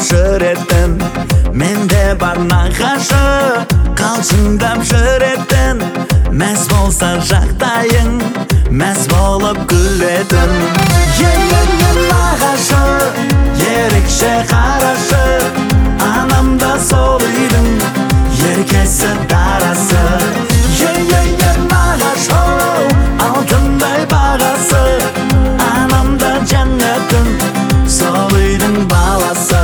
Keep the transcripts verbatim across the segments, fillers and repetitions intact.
жүретін, менде бар нағашы қалшыңдап жүретін, мәз болса жағдайың, мәз болып күлетін. Ел-ел-ел нағашы, ерекше қарашы, анамда сол үйдің еркесі дарасы. Ел-ел-ел нағашы, алтындай бағасы, анамда жәннәтім, сол үйдің баласы.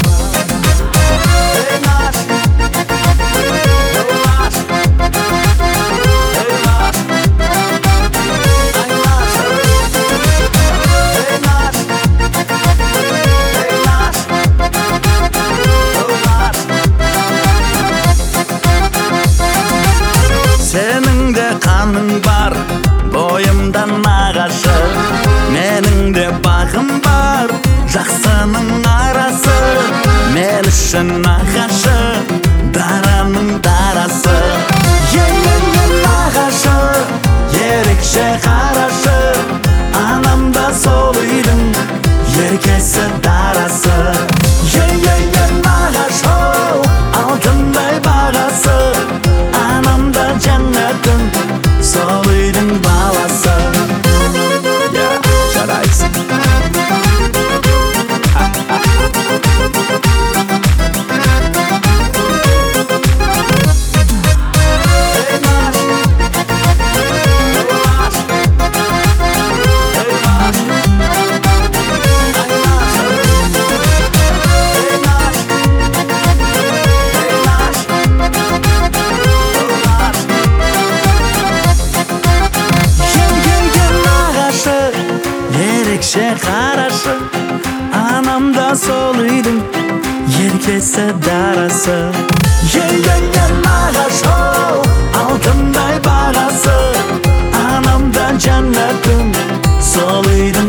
Сенің де қаның бар, бойымда нағашы, менің де бағым бар, жақсының арасы. Мен үшін нағашы, дараның дарасы. Ел-ел-ел нағашы, ерекше қарашы, анамда сол үйдің еркесі дарасы. Ел-ел-ел нағашы, алтындай бағасы, анамда жәннәтім, сол үйдің баласы. Я, жарайсың. Ерекше қарашы, анамда сол үйдің еркесі дарасы. Ел-ел-ел нағашы, алтындай бағасы, анамда жәннәтім, сол үйдің